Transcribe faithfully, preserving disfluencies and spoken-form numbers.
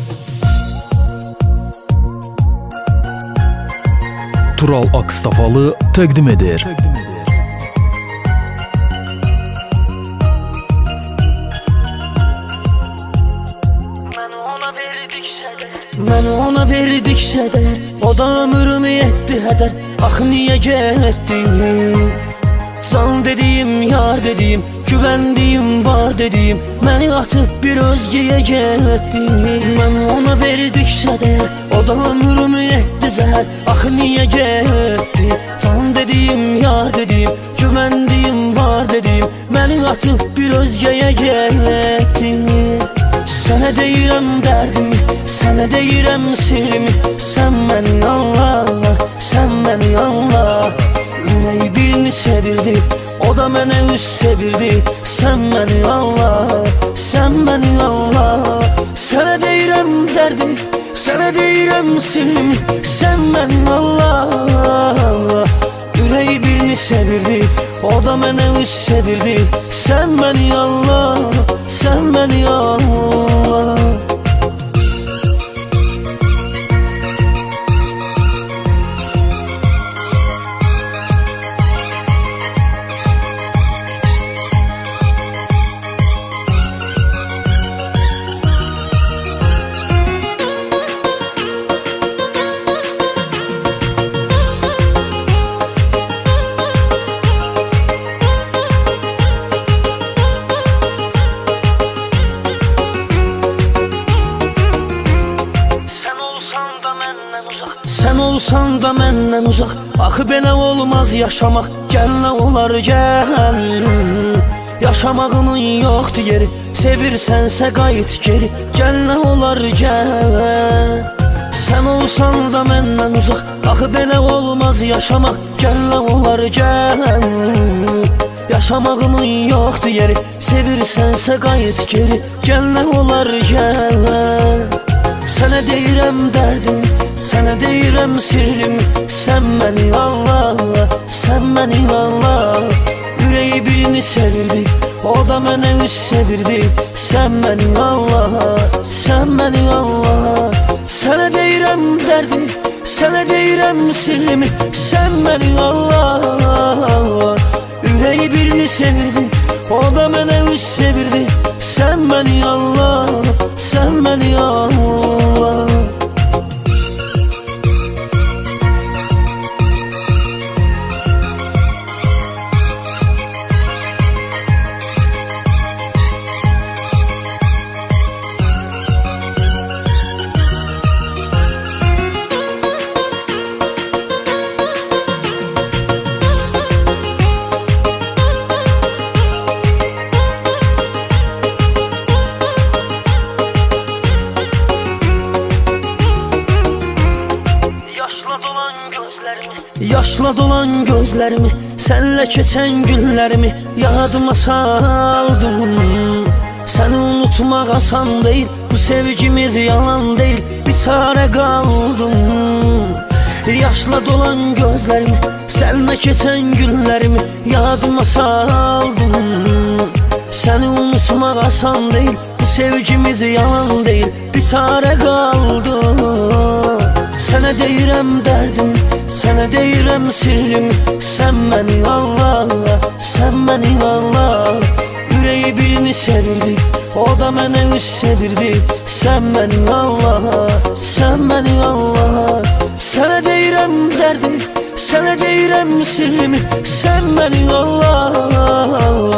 Tural Akstafalı təqdim edir. Mən ona verdiksə də, o da ömrümü etdi hədər. Ax niyə getdin? Can dediyim, yar dediyim, güvəndiyim, var dediyim, məni atıb bir özgəyə getdin. Mən ona verdiksə də, o da ömrümü etdi zəhər. Ax niyə getdi? Can dediyim, yar dediyim, güvəndiyim, var dediyim, məni atıb bir özgəyə getdin. Sənə deyirəm dərdimi, sənə deyirəm sirrimi, sən məni anla, sən məni anla. Ürəyi birini sevirdi, o da mənə üz sevirdi, sən məni anla, sən məni anla. Sənə deyirəm dərdimi, sənə deyirəm sirrimi, sən məni anla. Ürəyi birini sevirdi, o da mənə üz sevirdi, sən məni anla, sən məni anla. Sən olsan da məndən uzaq, axı belə olmaz yaşamaq. Gəl nə olar gəl, yaşamağımın yoxdur yeri, sevirsənsə qayıt geri. Gəl nə olar gəl, sən olsan da məndən uzaq, axı belə olmaz yaşamaq. Gəl nə olar gəl, yaşamağımın yoxdur yeri, sevirsənsə qayıt geri. Gəl nə olar gəl. Sənə deyirəm dərdimi, sənə deyirəm sirrimi, sən məni anla, sən məni anla. Ürəyi birini sevirdi, o da mənə üz sevirdi, sən məni anla, sən məni anla. Sənə deyirəm dərdimi, sənə deyirəm sirrimi, sən məni anla. Ürəyi birini sevirdi, o da mənə üz sevirdi, sən məni anla, sən məni anla. Yaşla dolan gözlərimi, sənlə keçən günlərimi yadıma saldım. Səni unutmaq asan deyil, bu sevgimiz yalan deyil, bir çarə qaldım. Yaşla dolan gözlərimi, sənlə keçən günlərimi yadıma saldım. Səni unutmaq asan deyil, bu sevgimiz yalan deyil, bir çarə qaldım. Sənə deyirəm dərdimi, sənə deyirəm sirrimi, sən məni anla, sən məni anla. Ürəyi birini sevirdi, o da mənə üz sevirdi, sən məni anla, sən məni anla. Sənə deyirəm dərdimi, sənə deyirəm sirrimi, sən məni anla.